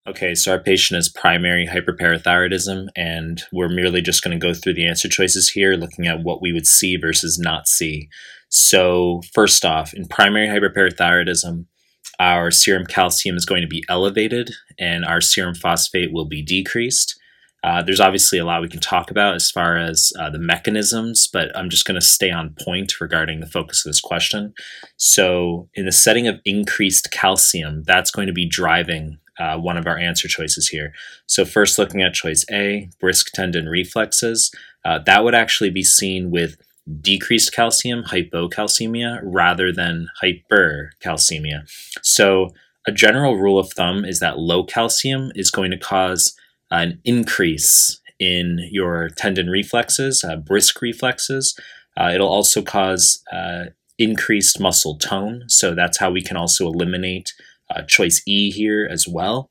Okay, so our patient is primary hyperparathyroidism, and we're merely just going to go through the answer choices here, looking at what we would see versus not see. So, first off, in primary hyperparathyroidism, our serum calcium is going to be elevated and our serum phosphate will be decreased. There's obviously a lot we can talk about as far as the mechanisms, but I'm just going to stay on point regarding the focus of this question. So, in the setting of increased calcium, that's going to be driving one of our answer choices here. So, first looking at choice A, brisk tendon reflexes, that would actually be seen with decreased calcium, hypocalcemia, rather than hypercalcemia. So, a general rule of thumb is that low calcium is going to cause an increase in your tendon reflexes, brisk reflexes. It'll also cause increased muscle tone. So that's how we can also eliminate choice E here as well.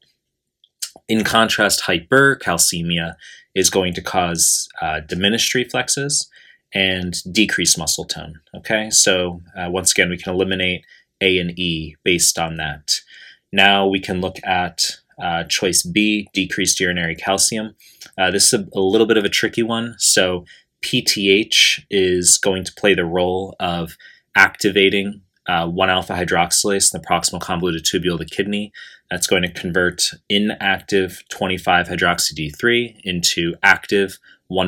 In contrast, hypercalcemia is going to cause diminished reflexes and decreased muscle tone. Okay, so once again, we can eliminate A and E based on that. Now we can look at choice B, decreased urinary calcium. This is a little bit of a tricky one. So PTH is going to play the role of activating 1-alpha hydroxylase in the proximal convoluted tubule of the kidney. That's going to convert inactive 25-hydroxy-D3 into active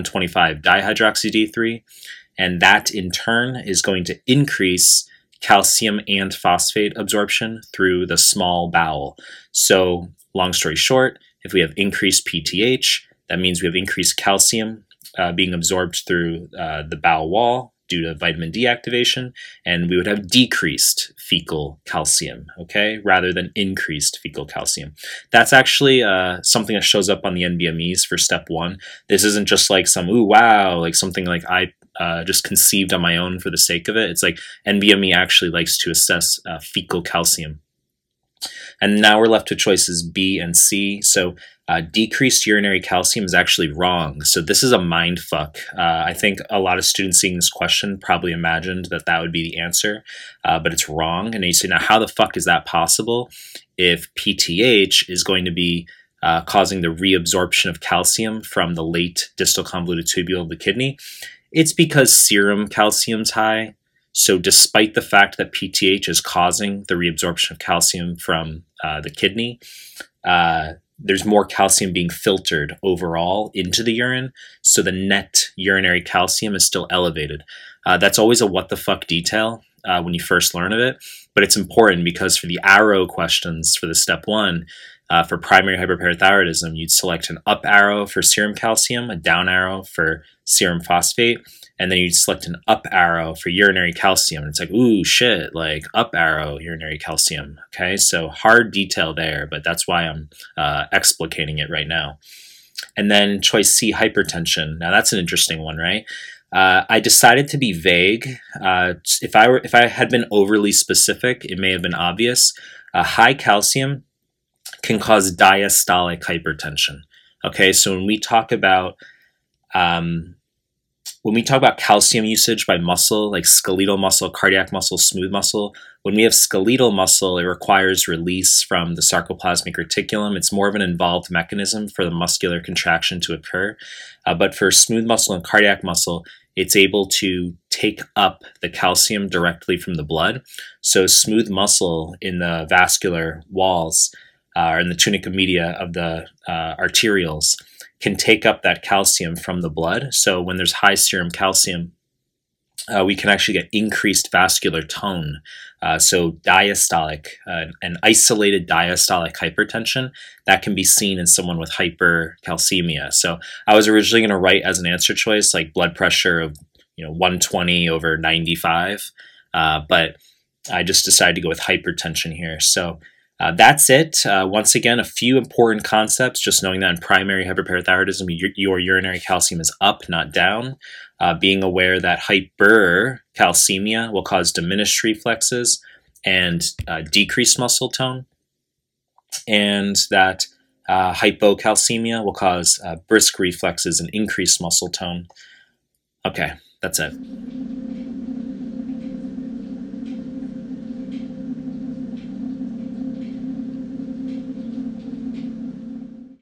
1,25-dihydroxy-D3. And that in turn is going to increase calcium and phosphate absorption through the small bowel. So, long story short, if we have increased PTH, that means we have increased calcium being absorbed through the bowel wall due to vitamin D activation, and we would have decreased fecal calcium, okay, rather than increased fecal calcium. That's actually something that shows up on the NBMEs for step 1. This isn't just like some, ooh, wow, like something like I just conceived on my own for the sake of it. It's like NBME actually likes to assess fecal calcium. And now we're left with choices B and C. So decreased urinary calcium is actually wrong. So this is a mind fuck. I think a lot of students seeing this question probably imagined that that would be the answer, but it's wrong. And you say, now how the fuck is that possible if PTH is going to be causing the reabsorption of calcium from the late distal convoluted tubule of the kidney? It's because serum calcium's high. So despite the fact that PTH is causing the reabsorption of calcium from the kidney, there's more calcium being filtered overall into the urine, so the net urinary calcium is still elevated. That's always a what the fuck detail when you first learn of it, but it's important because for the arrow questions for the step 1, for primary hyperparathyroidism, you'd select an up arrow for serum calcium, a down arrow for serum phosphate, and then you'd select an up arrow for urinary calcium. And it's like, ooh, shit, like up arrow, urinary calcium. Okay, so hard detail there, but that's why I'm explicating it right now. And then choice C, hypertension. Now that's an interesting one, right? I decided to be vague. If I had been overly specific, it may have been obvious. High calcium can cause diastolic hypertension. Okay, so when we talk about calcium usage by muscle, like skeletal muscle, cardiac muscle, smooth muscle, when we have skeletal muscle, it requires release from the sarcoplasmic reticulum. It's more of an involved mechanism for the muscular contraction to occur. But for smooth muscle and cardiac muscle, it's able to take up the calcium directly from the blood. So smooth muscle in the vascular walls or in the tunica media of the arterioles can take up that calcium from the blood. So when there's high serum calcium, we can actually get increased vascular tone. So diastolic, an isolated diastolic hypertension, that can be seen in someone with hypercalcemia. So I was originally going to write as an answer choice like blood pressure of 120 over 95, but I just decided to go with hypertension here. So that's it. Once again, a few important concepts, just knowing that in primary hyperparathyroidism, your urinary calcium is up, not down. Being aware that hypercalcemia will cause diminished reflexes and decreased muscle tone, and that hypocalcemia will cause brisk reflexes and increased muscle tone. Okay, that's it.